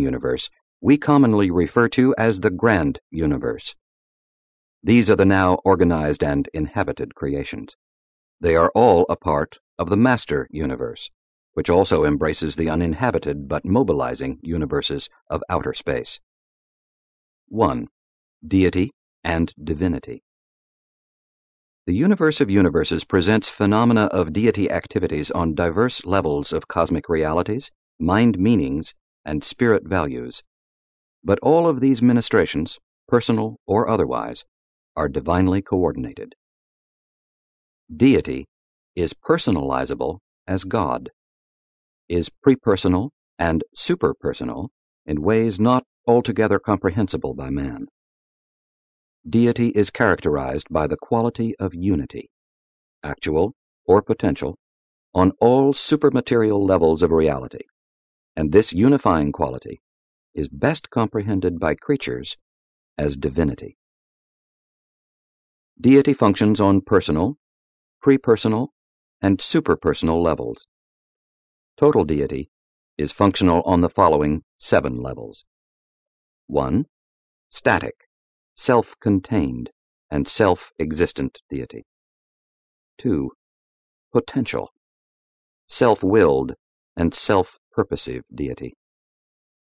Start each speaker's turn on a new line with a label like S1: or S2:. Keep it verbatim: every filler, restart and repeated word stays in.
S1: universe we commonly refer to as the grand universe. These are the now organized and inhabited creations. They are all a part of the master universe, which also embraces the uninhabited but mobilizing universes of outer space. one. Deity and divinity. The universe of universes presents phenomena of deity activities on diverse levels of cosmic realities, mind meanings, and spirit values. But all of these ministrations, personal or otherwise, are divinely coordinated. Deity is personalizable as God, is prepersonal and superpersonal in ways not altogether comprehensible by man. Deity is characterized by the quality of unity, actual or potential, on all supermaterial levels of reality, and this unifying quality is best comprehended by creatures as divinity. Deity functions on personal, prepersonal, and superpersonal levels. Total deity is functional on the following seven levels. one. Static, self-contained, and self-existent deity. two. Potential, self-willed, and self-purposive deity.